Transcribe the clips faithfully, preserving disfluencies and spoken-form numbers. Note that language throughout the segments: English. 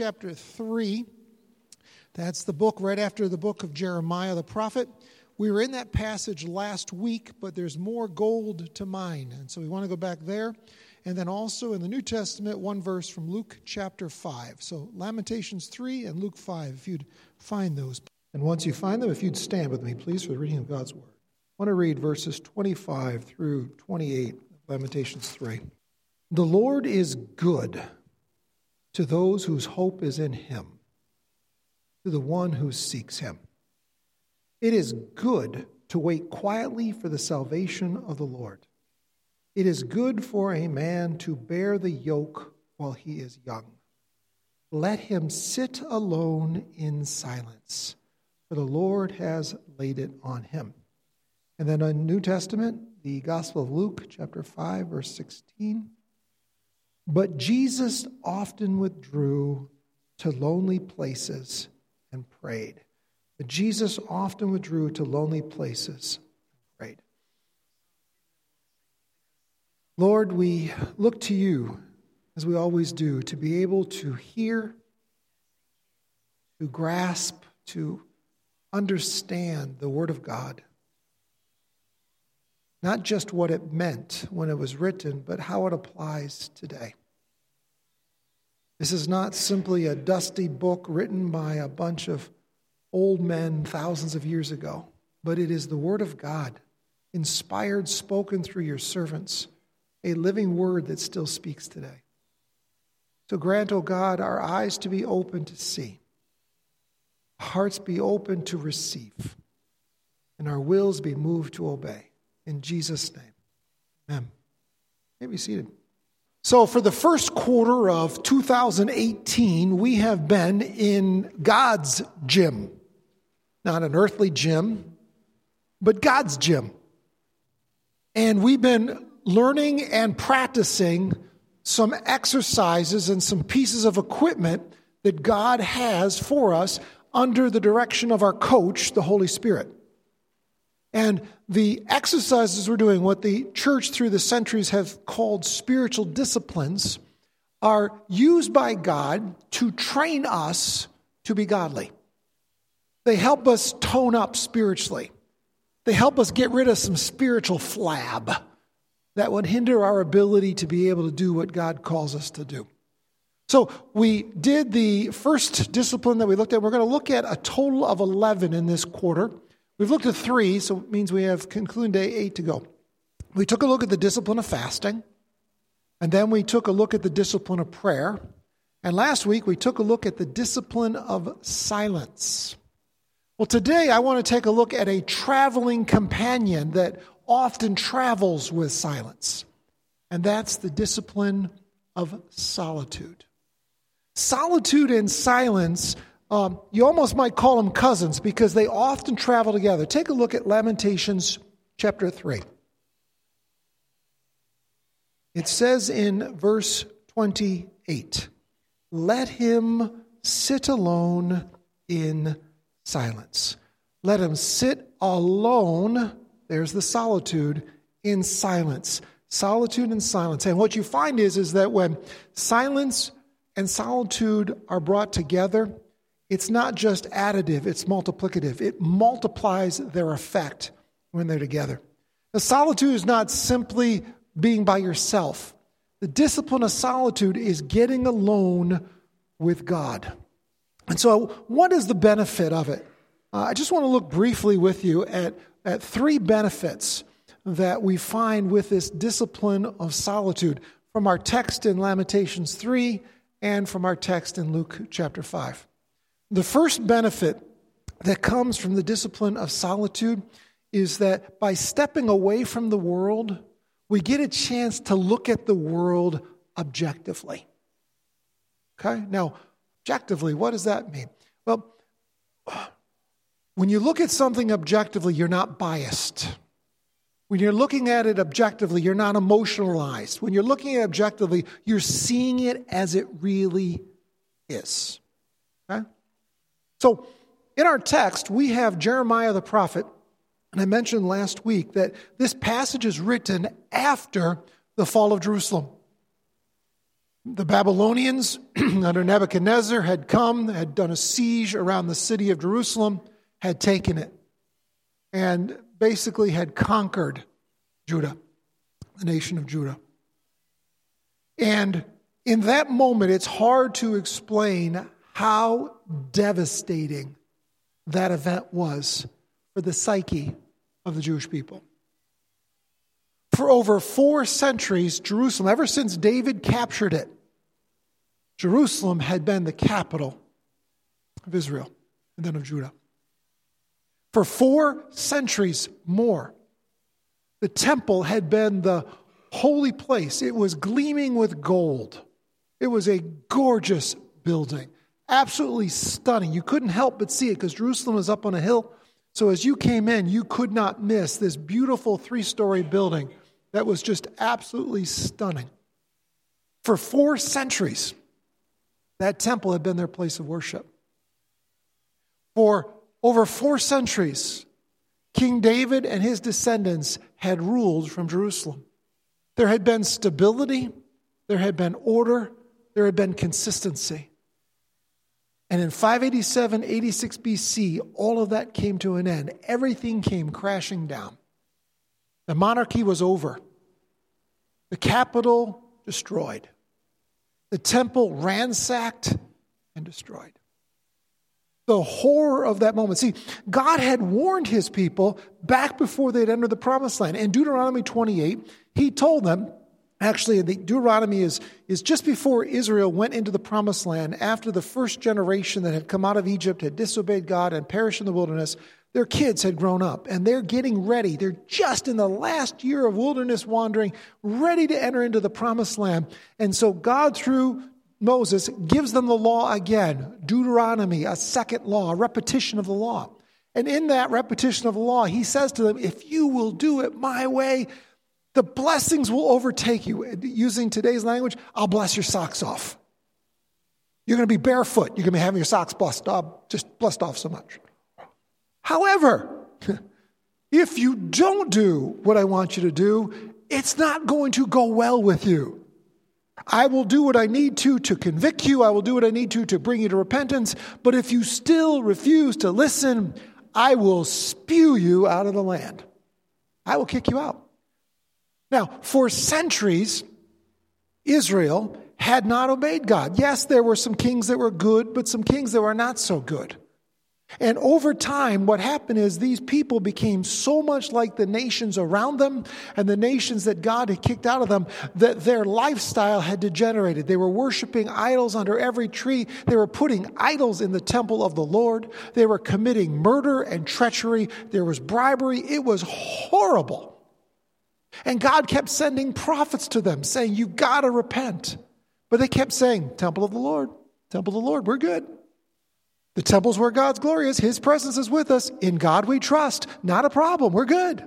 chapter three. That's the book right after the book of Jeremiah the prophet. We were in that passage last week, but there's more gold to mine. And so we want to go back there. And then also in the New Testament, one verse from Luke chapter five. So Lamentations three and Luke five, if you'd find those. And once you find them, if you'd stand with me, please, for the reading of God's Word. I want to read verses twenty-five through twenty-eight of Lamentations three. The Lord is good to those whose hope is in him, to the one who seeks him. It is good to wait quietly for the salvation of the Lord. It is good for a man to bear the yoke while he is young. Let him sit alone in silence, for the Lord has laid it on him. And then in the New Testament, the Gospel of Luke, chapter five, verse sixteen. But Jesus often withdrew to lonely places and prayed. But Jesus often withdrew to lonely places and prayed. Lord, we look to you, as we always do, to be able to hear, to grasp, to understand the Word of God. Not just what it meant when it was written, but how it applies today. This is not simply a dusty book written by a bunch of old men thousands of years ago, but it is the Word of God, inspired, spoken through your servants, a living Word that still speaks today. So grant, O God, our eyes to be open to see, hearts be open to receive, and our wills be moved to obey. In Jesus' name, amen. You may be seated. So for the first quarter of two thousand eighteen, we have been in God's gym. Not an earthly gym, but God's gym. And we've been learning and practicing some exercises and some pieces of equipment that God has for us under the direction of our coach, the Holy Spirit. And the exercises we're doing, what the church through the centuries have called spiritual disciplines, are used by God to train us to be godly. They help us tone up spiritually. They help us get rid of some spiritual flab that would hinder our ability to be able to do what God calls us to do. So we did the first discipline that we looked at. We're going to look at a total of eleven in this quarter. We've looked at three, so it means we have concluding day eight to go. We took a look at the discipline of fasting, and then we took a look at the discipline of prayer. And last week, we took a look at the discipline of silence. Well, today, I want to take a look at a traveling companion that often travels with silence, and that's the discipline of solitude. Solitude and silence, Um, you almost might call them cousins because they often travel together. Take a look at Lamentations chapter three. It says in verse twenty-eight, let him sit alone in silence. Let him sit alone, there's the solitude, in silence. Solitude and silence. And what you find is, is that when silence and solitude are brought together, it's not just additive, it's multiplicative. It multiplies their effect when they're together. The solitude is not simply being by yourself. The discipline of solitude is getting alone with God. And so what is the benefit of it? Uh, I just want to look briefly with you at, at three benefits that we find with this discipline of solitude from our text in Lamentations three and from our text in Luke chapter five. The first benefit that comes from the discipline of solitude is that by stepping away from the world, we get a chance to look at the world objectively. Okay? Now, objectively, what does that mean? Well, when you look at something objectively, you're not biased. When you're looking at it objectively, you're not emotionalized. When you're looking at it objectively, you're seeing it as it really is. Okay? So in our text, we have Jeremiah the prophet, and I mentioned last week that this passage is written after the fall of Jerusalem. The Babylonians under Nebuchadnezzar had come, had done a siege around the city of Jerusalem, had taken it, and basically had conquered Judah, the nation of Judah. And in that moment, it's hard to explain how devastating that event was for the psyche of the Jewish people. For over four centuries, Jerusalem, ever since David captured it, Jerusalem had been the capital of Israel and then of Judah. For four centuries more, the temple had been the holy place. It was gleaming with gold. It was a gorgeous building, absolutely stunning. You couldn't help but see it because Jerusalem was up on a hill. So as you came in, you could not miss this beautiful three-story building that was just absolutely stunning. For four centuries, that temple had been their place of worship. For over four centuries, King David and his descendants had ruled from Jerusalem. There had been stability, there had been order, there had been consistency. And in five eighty-seven, eighty-six B C, all of that came to an end. Everything came crashing down. The monarchy was over. The capital destroyed. The temple ransacked and destroyed. The horror of that moment. See, God had warned his people back before they'd entered the promised land. In Deuteronomy twenty-eight, he told them, actually, the Deuteronomy is, is just before Israel went into the promised land, after the first generation that had come out of Egypt had disobeyed God and perished in the wilderness. Their kids had grown up, and they're getting ready. They're just in the last year of wilderness wandering, ready to enter into the promised land. And so God, through Moses, gives them the law again, Deuteronomy, a second law, a repetition of the law. And in that repetition of the law, he says to them, if you will do it my way, the blessings will overtake you. Using today's language, I'll bless your socks off. You're going to be barefoot. You're going to be having your socks blessed off, just blessed off so much. However, if you don't do what I want you to do, it's not going to go well with you. I will do what I need to to convict you. I will do what I need to to bring you to repentance. But if you still refuse to listen, I will spew you out of the land. I will kick you out. Now, for centuries, Israel had not obeyed God. Yes, there were some kings that were good, but some kings that were not so good. And over time, what happened is these people became so much like the nations around them and the nations that God had kicked out of them that their lifestyle had degenerated. They were worshiping idols under every tree. They were putting idols in the temple of the Lord. They were committing murder and treachery. There was bribery. It was horrible. And God kept sending prophets to them saying, you've got to repent. But they kept saying, temple of the Lord, temple of the Lord, we're good. The temple's where God's glory is. His presence is with us. In God we trust. Not a problem. We're good.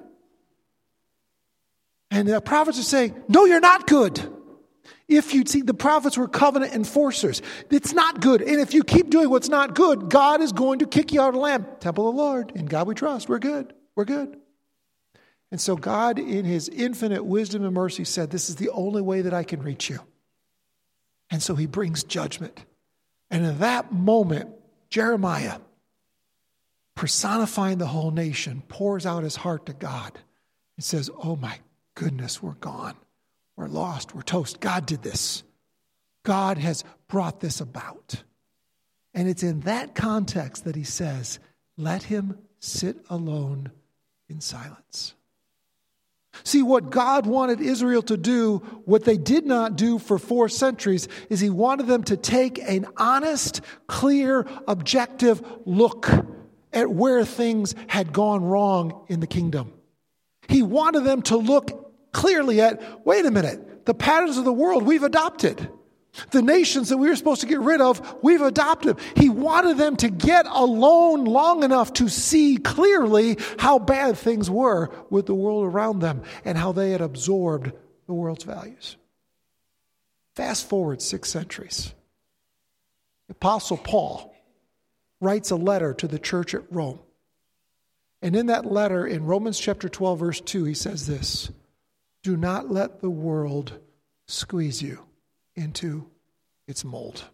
And the prophets are saying, no, you're not good. If you see, the prophets were covenant enforcers. It's not good. And if you keep doing what's not good, God is going to kick you out of the land. Temple of the Lord. In God we trust. We're good. We're good. And so God, in his infinite wisdom and mercy, said, this is the only way that I can reach you. And so he brings judgment. And in that moment, Jeremiah, personifying the whole nation, pours out his heart to God and says, oh my goodness, we're gone. We're lost. We're toast. God did this. God has brought this about. And it's in that context that he says, let him sit alone in silence. See, what God wanted Israel to do, what they did not do for four centuries, is he wanted them to take an honest, clear, objective look at where things had gone wrong in the kingdom. He wanted them to look clearly at, wait a minute, the patterns of the world we've adopted. The nations that we were supposed to get rid of, we've adopted. He wanted them to get alone long enough to see clearly how bad things were with the world around them and how they had absorbed the world's values. Fast forward six centuries. The Apostle Paul writes a letter to the church at Rome. And in that letter, in Romans chapter twelve, verse two, he says this, do not let the world squeeze you. into its mold.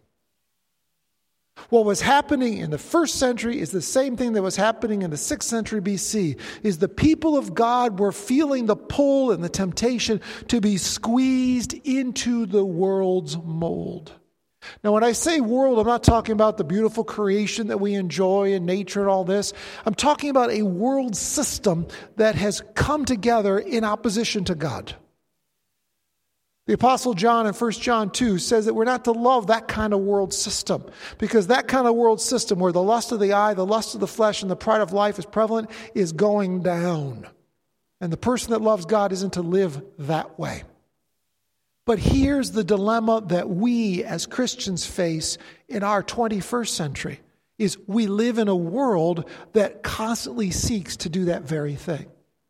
What was happening in the first century is the same thing that was happening in the sixth century B C, is the people of God were feeling the pull and the temptation to be squeezed into the world's mold. Now, when I say world, I'm not talking about the beautiful creation that we enjoy in nature and all this. I'm talking about a world system that has come together in opposition to God. The Apostle John in First John two says that we're not to love that kind of world system, because that kind of world system where the lust of the eye, the lust of the flesh, and the pride of life is prevalent is going down. And the person that loves God isn't to live that way. But here's the dilemma that we as Christians face in our twenty-first century, is we live in a world that constantly seeks to do that very thing.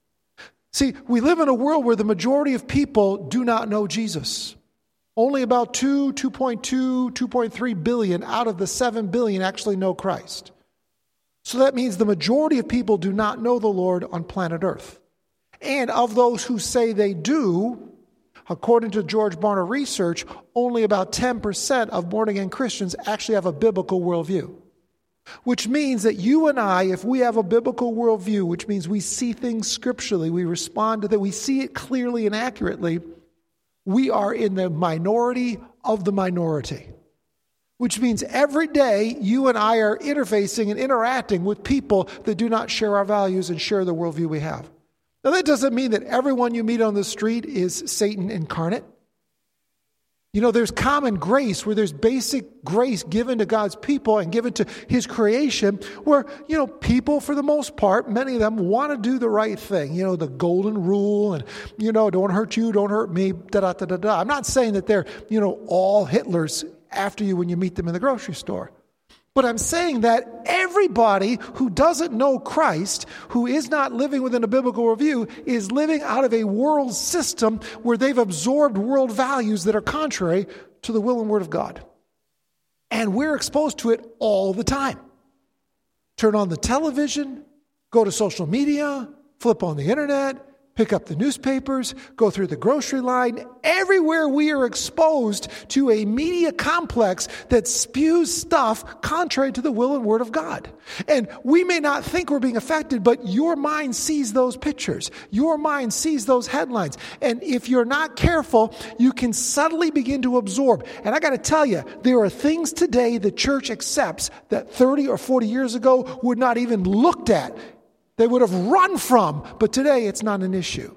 See, we live in a world where the majority of people do not know Jesus. Only about two, two point two, two point three billion out of the seven billion actually know Christ. So that means the majority of people do not know the Lord on planet Earth. And of those who say they do, according to George Barna research, only about ten percent of born-again Christians actually have a biblical worldview. Which means that you and I, if we have a biblical worldview, which means we see things scripturally, we respond to that, we see it clearly and accurately, we are in the minority of the minority. Which means every day you and I are interfacing and interacting with people that do not share our values and share the worldview we have. Now, that doesn't mean that everyone you meet on the street is Satan incarnate. You know, there's common grace where there's basic grace given to God's people and given to His creation where, you know, people for the most part, many of them want to do the right thing. You know, the golden rule and, you know, don't hurt you, don't hurt me, da-da-da-da-da. I'm not saying that they're, you know, all Hitlers after you when you meet them in the grocery store. But I'm saying that everybody who doesn't know Christ, who is not living within a biblical worldview, is living out of a world system where they've absorbed world values that are contrary to the will and word of God. And we're exposed to it all the time. Turn on the television, go to social media, flip on the internet, pick up the newspapers, go through the grocery line. Everywhere we are exposed to a media complex that spews stuff contrary to the will and word of God. And we may not think we're being affected, but your mind sees those pictures. Your mind sees those headlines. And if you're not careful, you can subtly begin to absorb. And I got to tell you, there are things today the church accepts that thirty or forty years ago would not even looked at. They would have run from, but today it's not an issue.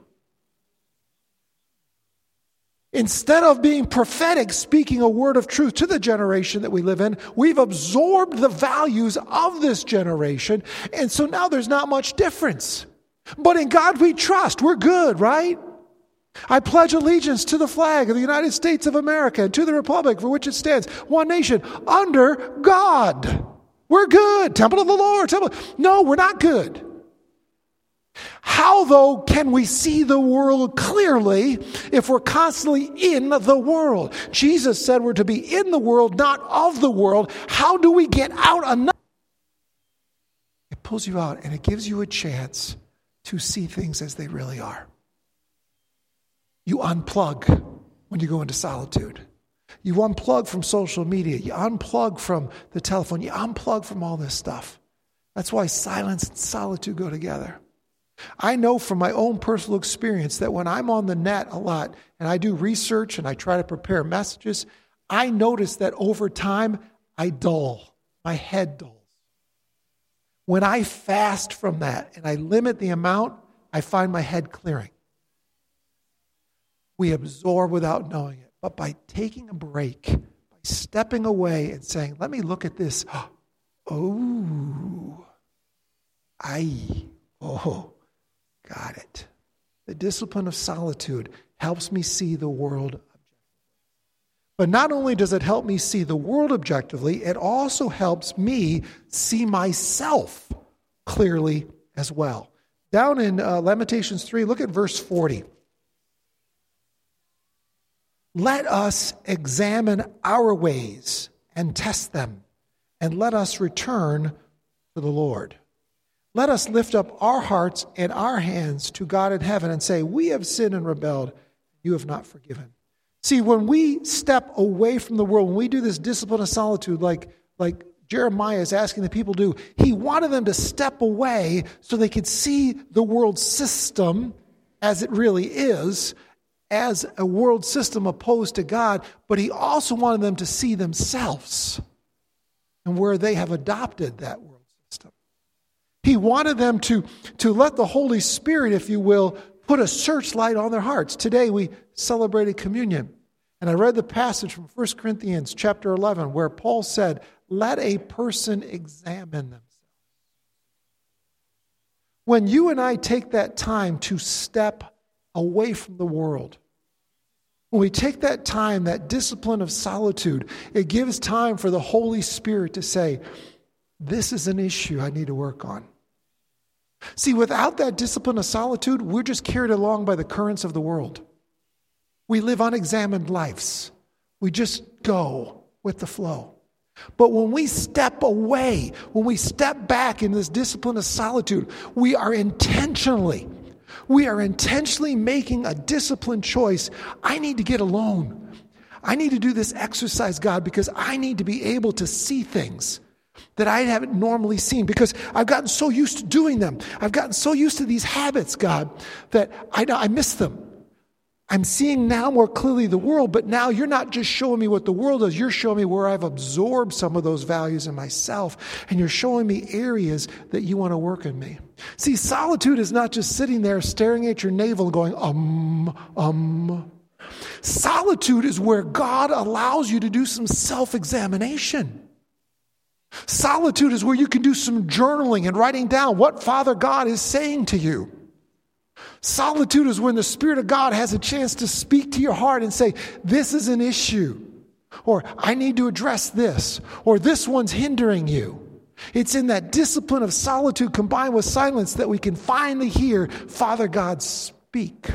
Instead of being prophetic, speaking a word of truth to the generation that we live in, we've absorbed the values of this generation, and so now there's not much difference. But in God we trust. We're good, right? I pledge allegiance to the flag of the United States of America and to the republic for which it stands, one nation, under God. We're good. Temple of the Lord. Temple. No, we're not good. How, though, can we see the world clearly if we're constantly in the world? Jesus said we're to be in the world, not of the world. How do we get out enough? It pulls you out and it gives you a chance to see things as they really are. You unplug when you go into solitude. You unplug from social media. You unplug from the telephone. You unplug from all this stuff. That's why silence and solitude go together. I know from my own personal experience that when I'm on the net a lot and I do research and I try to prepare messages, I notice that over time I dull. My head dulls. When I fast from that and I limit the amount, I find my head clearing. We absorb without knowing it. But by taking a break, by stepping away and saying, let me look at this. Oh, I, oh. Got it. The discipline of solitude helps me see the world objectively. But not only does it help me see the world objectively, it also helps me see myself clearly as well. Down in uh, Lamentations three, look at verse forty. Let us examine our ways and test them, and let us return to the Lord. Let us lift up our hearts and our hands to God in heaven and say, we have sinned and rebelled. You have not forgiven. See, when we step away from the world, when we do this discipline of solitude, like, like Jeremiah is asking the people to do, he wanted them to step away so they could see the world system as it really is, as a world system opposed to God, but he also wanted them to see themselves and where they have adopted that world system. He wanted them to, to let the Holy Spirit, if you will, put a searchlight on their hearts. Today we celebrated communion, and I read the passage from First Corinthians chapter eleven where Paul said, let a person examine themselves. When you and I take that time to step away from the world, when we take that time, that discipline of solitude, it gives time for the Holy Spirit to say, this is an issue I need to work on. See, without that discipline of solitude, we're just carried along by the currents of the world. We live unexamined lives. We just go with the flow. But when we step away, when we step back in this discipline of solitude, we are intentionally, we are intentionally making a disciplined choice. I need to get alone. I need to do this exercise, God, because I need to be able to see things that I haven't normally seen, because I've gotten so used to doing them. I've gotten so used to these habits, God, that I, I miss them. I'm seeing now more clearly the world, but now you're not just showing me what the world is, you're showing me where I've absorbed some of those values in myself, and you're showing me areas that you want to work in me. See, solitude is not just sitting there staring at your navel and going, um, um. Solitude is where God allows you to do some self-examination. Solitude is where you can do some journaling and writing down what Father God is saying to you. Solitude is when the Spirit of God has a chance to speak to your heart and say, this is an issue, or I need to address this, or this one's hindering you. It's in that discipline of solitude combined with silence that we can finally hear Father God speak.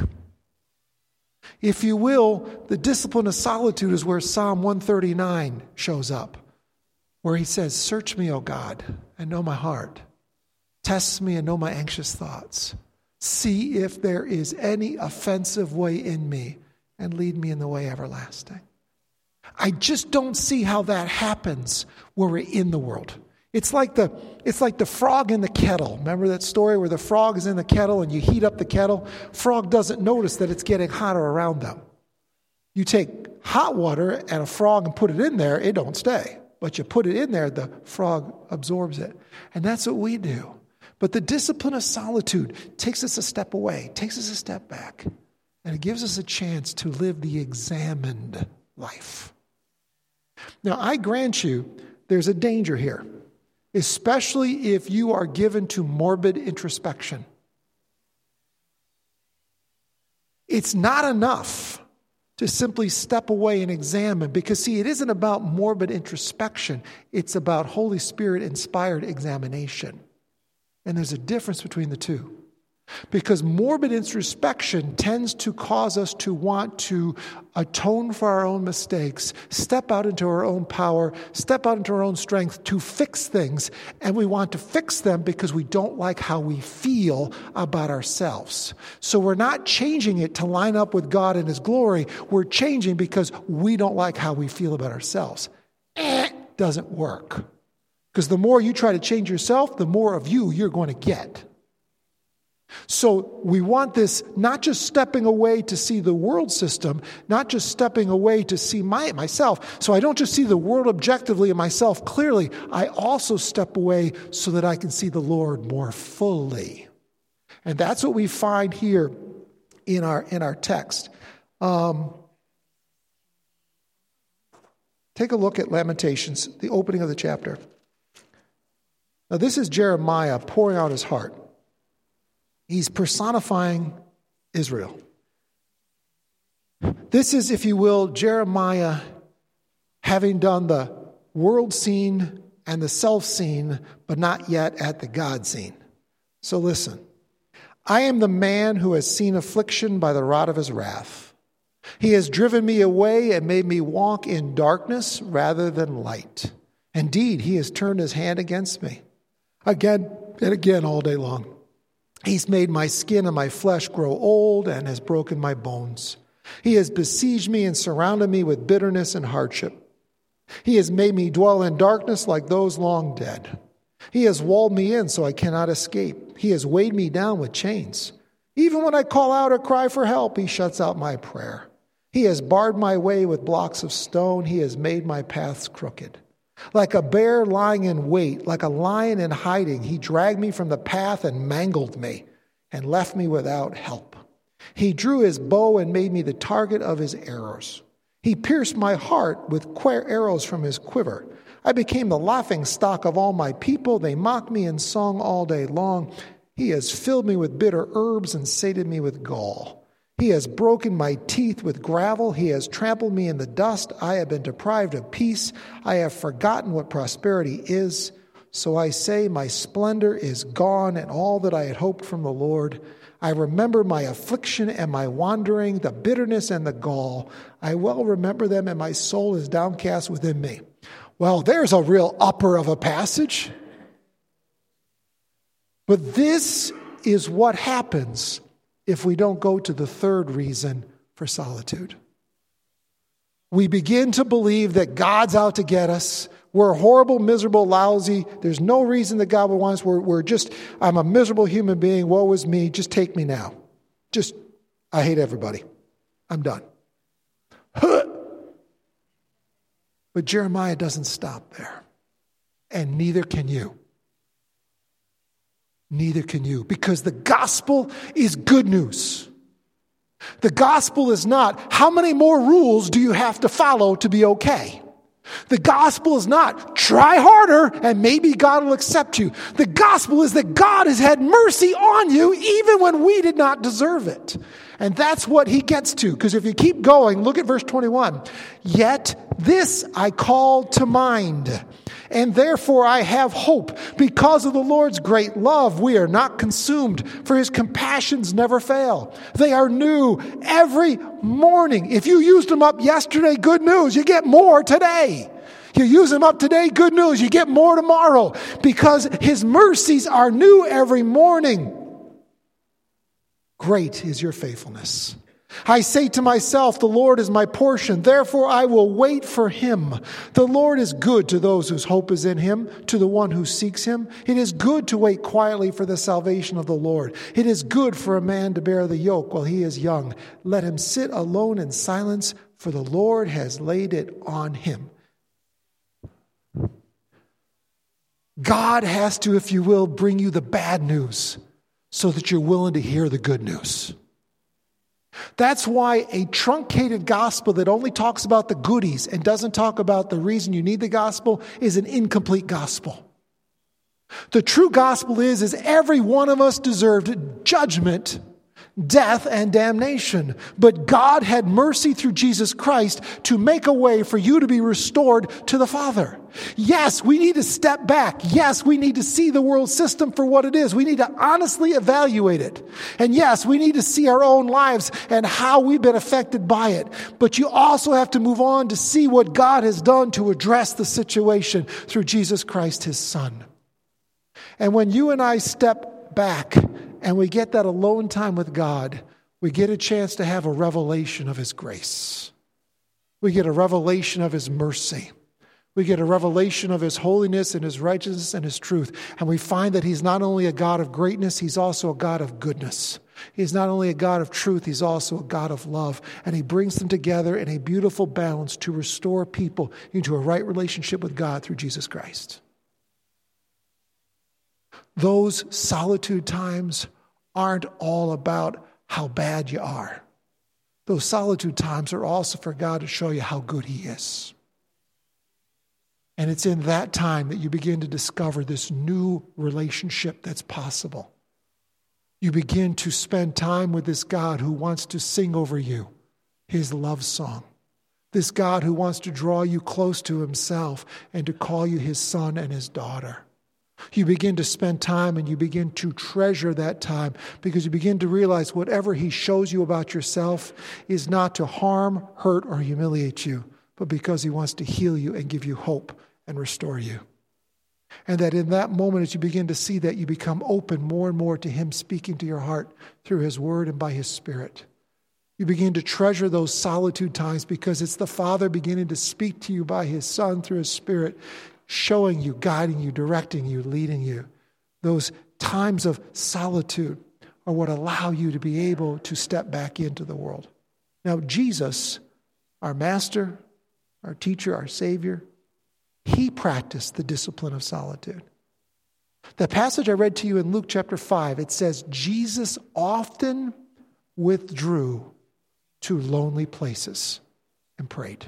If you will, the discipline of solitude is where Psalm one thirty-nine shows up, where he says, search me, O God, and know my heart. Test me and know my anxious thoughts. See if there is any offensive way in me, and lead me in the way everlasting. I just don't see how that happens when we're in the world. It's like the it's like the frog in the kettle. Remember that story where the frog is in the kettle and you heat up the kettle? Frog doesn't notice that it's getting hotter around them. You take hot water and a frog and put it in there, it don't stay. But you put it in there, the frog absorbs it. And that's what we do. But the discipline of solitude takes us a step away, takes us a step back, and it gives us a chance to live the examined life. Now, I grant you, there's a danger here, especially if you are given to morbid introspection. It's not enough to simply step away and examine, because, see, it isn't about morbid introspection. It's about Holy Spirit-inspired examination. And there's a difference between the two. Because morbid introspection tends to cause us to want to atone for our own mistakes, step out into our own power, step out into our own strength to fix things. And we want to fix them because we don't like how we feel about ourselves. So we're not changing it to line up with God and His glory. We're changing because we don't like how we feel about ourselves. Eh, doesn't work. Because the more you try to change yourself, the more of you you're going to get. So we want this not just stepping away to see the world system, not just stepping away to see my, myself. So I don't just see the world objectively and myself clearly. I also step away so that I can see the Lord more fully. And that's what we find here in our, in our text. Um, take a look at Lamentations, the opening of the chapter. Now, this is Jeremiah pouring out his heart. He's personifying Israel. This is, if you will, Jeremiah having done the world scene and the self scene, but not yet at the God scene. So listen. I am the man who has seen affliction by the rod of his wrath. He has driven me away and made me walk in darkness rather than light. Indeed, he has turned his hand against me. Again and again all day long. He's made my skin and my flesh grow old and has broken my bones. He has besieged me and surrounded me with bitterness and hardship. He has made me dwell in darkness like those long dead. He has walled me in so I cannot escape. He has weighed me down with chains. Even when I call out or cry for help, he shuts out my prayer. He has barred my way with blocks of stone. He has made my paths crooked. Like a bear lying in wait, like a lion in hiding, he dragged me from the path and mangled me and left me without help. He drew his bow and made me the target of his arrows. He pierced my heart with arrows from his quiver. I became the laughing stock of all my people. They mocked me in song all day long. He has filled me with bitter herbs and sated me with gall. He has broken my teeth with gravel. He has trampled me in the dust. I have been deprived of peace. I have forgotten what prosperity is. So I say, my splendor is gone and all that I had hoped from the Lord. I remember my affliction and my wandering, the bitterness and the gall. I well remember them, and my soul is downcast within me. Well, there's a real upper of a passage. But this is what happens if we don't go to the third reason for solitude. We begin to believe that God's out to get us. We're horrible, miserable, lousy. There's no reason that God would want us. We're, we're just, I'm a miserable human being. Woe is me. Just take me now. Just, I hate everybody. I'm done. But Jeremiah doesn't stop there. And neither can you. Neither can you. Because the gospel is good news. The gospel is not, how many more rules do you have to follow to be okay? The gospel is not, try harder and maybe God will accept you. The gospel is that God has had mercy on you even when we did not deserve it. And that's what he gets to. Because if you keep going, look at verse twenty-one. Yet this I call to mind, and therefore I have hope. Because of the Lord's great love, we are not consumed, for his compassions never fail. They are new every morning. If you used them up yesterday, good news, you get more today. You use them up today, good news, you get more tomorrow. Because his mercies are new every morning. Great is your faithfulness. I say to myself, the Lord is my portion, therefore I will wait for him. The Lord is good to those whose hope is in him, to the one who seeks him. It is good to wait quietly for the salvation of the Lord. It is good for a man to bear the yoke while he is young. Let him sit alone in silence, for the Lord has laid it on him. God has to, if you will, bring you the bad news so that you're willing to hear the good news. That's why a truncated gospel that only talks about the goodies and doesn't talk about the reason you need the gospel is an incomplete gospel. The true gospel is, is every one of us deserved judgment, death, and damnation. But God had mercy through Jesus Christ to make a way for you to be restored to the Father. Yes, we need to step back. Yes, we need to see the world system for what it is. We need to honestly evaluate it. And yes, we need to see our own lives and how we've been affected by it. But you also have to move on to see what God has done to address the situation through Jesus Christ, his Son. And when you and I step back and we get that alone time with God, we get a chance to have a revelation of his grace. We get a revelation of his mercy. We get a revelation of his holiness and his righteousness and his truth. And we find that he's not only a God of greatness, he's also a God of goodness. He's not only a God of truth, he's also a God of love. And he brings them together in a beautiful balance to restore people into a right relationship with God through Jesus Christ. Those solitude times aren't all about how bad you are. Those solitude times are also for God to show you how good he is. And it's in that time that you begin to discover this new relationship that's possible. You begin to spend time with this God who wants to sing over you his love song. This God who wants to draw you close to himself and to call you his son and his daughter. You begin to spend time and you begin to treasure that time because you begin to realize whatever he shows you about yourself is not to harm, hurt, or humiliate you, but because he wants to heal you and give you hope and restore you. And that in that moment, as you begin to see that, you become open more and more to him speaking to your heart through his word and by his Spirit. You begin to treasure those solitude times because it's the Father beginning to speak to you by His Son through His Spirit, showing you, guiding you, directing you, leading you. Those times of solitude are what allow you to be able to step back into the world. Now, Jesus, our Master, our teacher, our Savior, He practiced the discipline of solitude. The passage I read to you in Luke chapter five, it says, Jesus often withdrew to lonely places and prayed.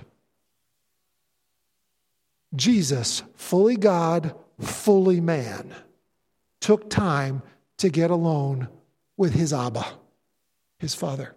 Jesus, fully God, fully man, took time to get alone with his Abba, his Father.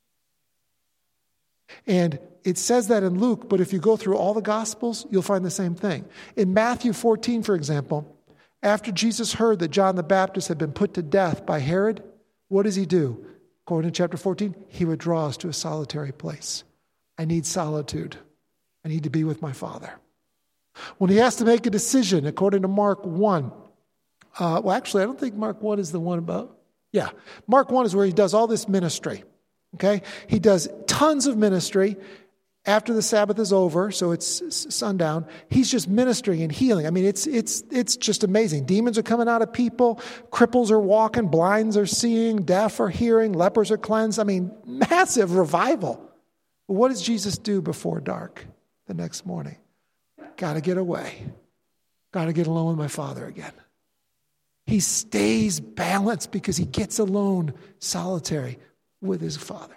And it says that in Luke, but if you go through all the Gospels, you'll find the same thing. In Matthew fourteen, for example, after Jesus heard that John the Baptist had been put to death by Herod, what does he do? According to chapter fourteen, he withdraws to a solitary place. I need solitude. I need to be with my Father. When he has to make a decision, according to Mark one, uh, well, actually, I don't think Mark one is the one about, yeah. Mark one is where he does all this ministry, okay? He does tons of ministry after the Sabbath is over, so it's sundown. He's just ministering and healing. I mean, it's it's it's just amazing. Demons are coming out of people. Cripples are walking. Blinds are seeing. Deaf are hearing. Lepers are cleansed. I mean, massive revival. But what does Jesus do before dark the next morning? Got to get away. Got to get alone with my Father again. He stays balanced because he gets alone, solitary, with his Father.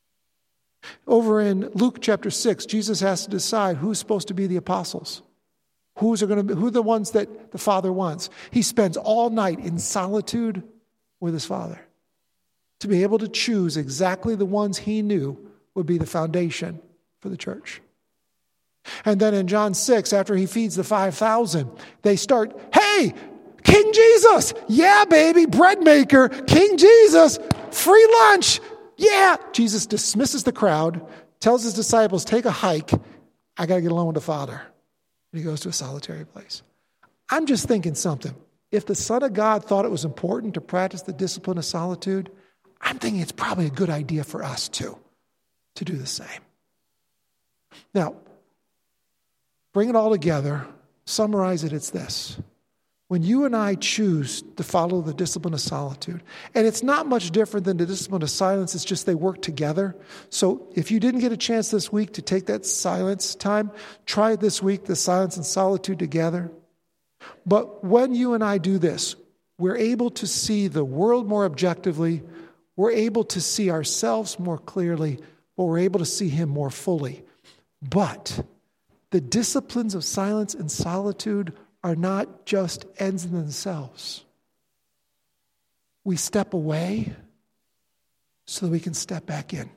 Over in Luke chapter six, Jesus has to decide who's supposed to be the apostles. Who's are going to be, who are the ones that the Father wants. He spends all night in solitude with his Father to be able to choose exactly the ones he knew would be the foundation for the church. And then in John six, after he feeds the five thousand, they start, hey, King Jesus, yeah, baby, bread maker, King Jesus, free lunch. Yeah, Jesus dismisses the crowd, tells his disciples, take a hike. I got to get alone with the Father. And he goes to a solitary place. I'm just thinking something. If the Son of God thought it was important to practice the discipline of solitude, I'm thinking it's probably a good idea for us too, to do the same. Now, bring it all together, summarize it, it's this. When you and I choose to follow the discipline of solitude, and it's not much different than the discipline of silence, it's just they work together. So if you didn't get a chance this week to take that silence time, try it this week, the silence and solitude together. But when you and I do this, we're able to see the world more objectively, we're able to see ourselves more clearly, but we're able to see Him more fully. But the disciplines of silence and solitude are not just ends in themselves. We step away so that we can step back in.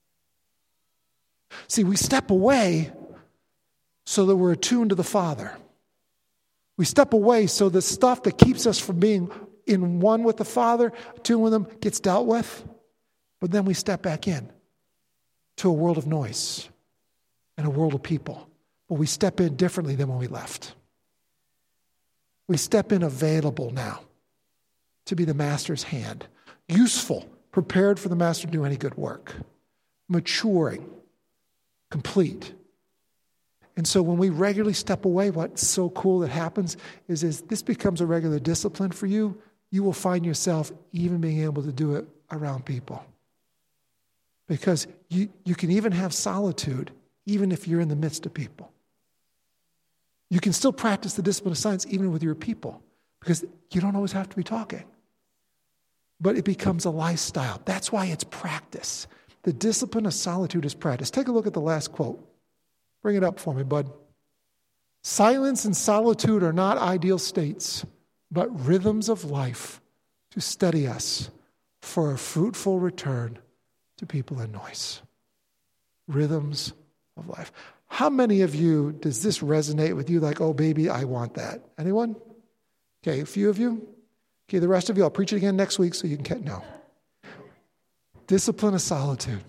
See, we step away so that we're attuned to the Father. We step away so the stuff that keeps us from being in one with the Father, attuned with Him, gets dealt with. But then we step back in to a world of noise and a world of people. But we step in differently than when we left. We step in available now to be the Master's hand. Useful, prepared for the Master to do any good work. Maturing, complete. And so when we regularly step away, what's so cool that happens is, is this becomes a regular discipline for you. You will find yourself even being able to do it around people. Because you, you can even have solitude even if you're in the midst of people. You can still practice the discipline of silence even with your people because you don't always have to be talking. But it becomes a lifestyle. That's why it's practice. The discipline of solitude is practice. Take a look at the last quote. Bring it up for me, bud. Silence and solitude are not ideal states, but rhythms of life to steady us for a fruitful return to people and noise. Rhythms of life. How many of you does this resonate with you like, oh, baby, I want that? Anyone? Okay, a few of you. Okay, the rest of you, I'll preach it again next week so you can get, no. Discipline of solitude.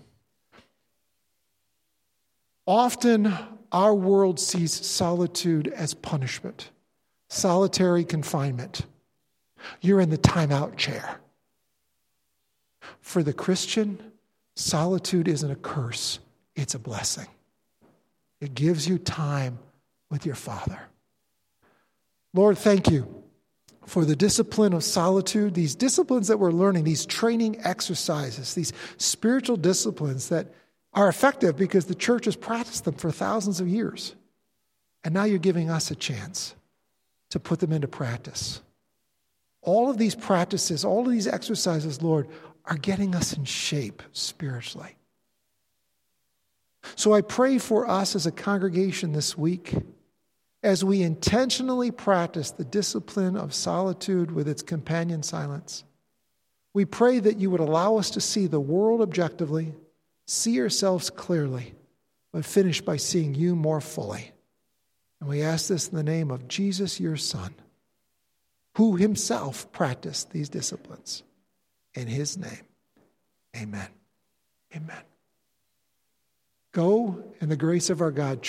Often our world sees solitude as punishment, solitary confinement. You're in the timeout chair. For the Christian, Solitude isn't a curse, it's a blessing. It gives you time with your Father. Lord, thank you for the discipline of solitude, these disciplines that we're learning, these training exercises, these spiritual disciplines that are effective because the church has practiced them for thousands of years. And now you're giving us a chance to put them into practice. All of these practices, all of these exercises, Lord, are getting us in shape spiritually. So I pray for us as a congregation this week, as we intentionally practice the discipline of solitude with its companion silence. We pray that you would allow us to see the world objectively, see ourselves clearly, but finish by seeing you more fully. And we ask this in the name of Jesus, your Son, who himself practiced these disciplines. In his name, amen. Amen. Go in the grace of our God.